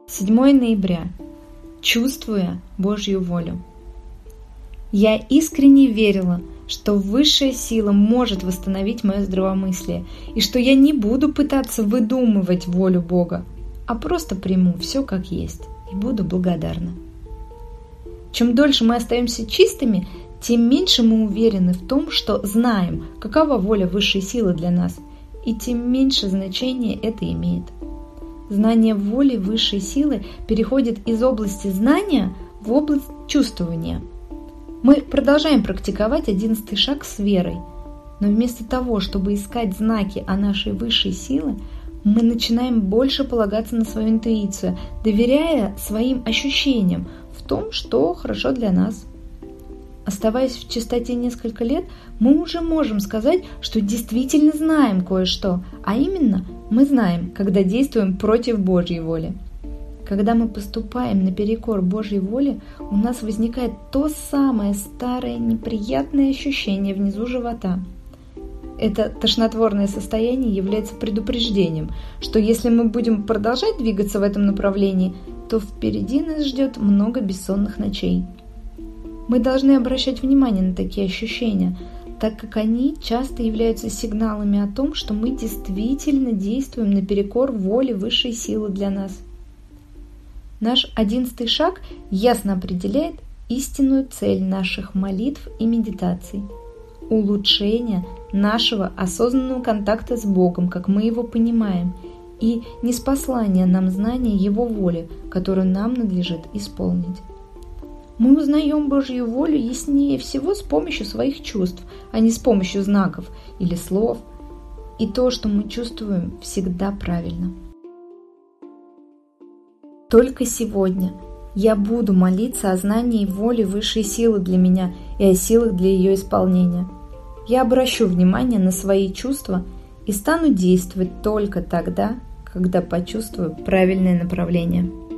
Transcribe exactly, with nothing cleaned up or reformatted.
седьмое ноября. Чувствуя Божью волю. Я искренне верила, что высшая сила может восстановить мое здравомыслие, и что я не буду пытаться выдумывать волю Бога, а просто приму все как есть и буду благодарна. Чем дольше мы остаемся чистыми, тем меньше мы уверены в том, что знаем, какова воля высшей силы для нас, и тем меньше значения это имеет. Знание воли высшей силы переходит из области знания в область чувствования. Мы продолжаем практиковать одиннадцатый шаг с верой, но вместо того, чтобы искать знаки о нашей высшей силе, мы начинаем больше полагаться на свою интуицию, доверяя своим ощущениям в том, что хорошо для нас. Оставаясь в чистоте несколько лет, мы уже можем сказать, что действительно знаем кое-что, а именно мы знаем, когда действуем против Божьей воли. Когда мы поступаем наперекор Божьей воле, у нас возникает то самое старое неприятное ощущение внизу живота. Это тошнотворное состояние является предупреждением, что если мы будем продолжать двигаться в этом направлении, то впереди нас ждет много бессонных ночей. Мы должны обращать внимание на такие ощущения, так как они часто являются сигналами о том, что мы действительно действуем наперекор воле высшей силы для нас. Наш одиннадцатый шаг ясно определяет истинную цель наших молитв и медитаций – улучшение нашего осознанного контакта с Богом, как мы его понимаем, и ниспослание нам знания Его воли, которую нам надлежит исполнить. Мы узнаем Божью волю яснее всего с помощью своих чувств, а не с помощью знаков или слов. И то, что мы чувствуем, всегда правильно. Только сегодня я буду молиться о знании воли высшей силы для меня и о силах для ее исполнения. Я обращу внимание на свои чувства и стану действовать только тогда, когда почувствую правильное направление.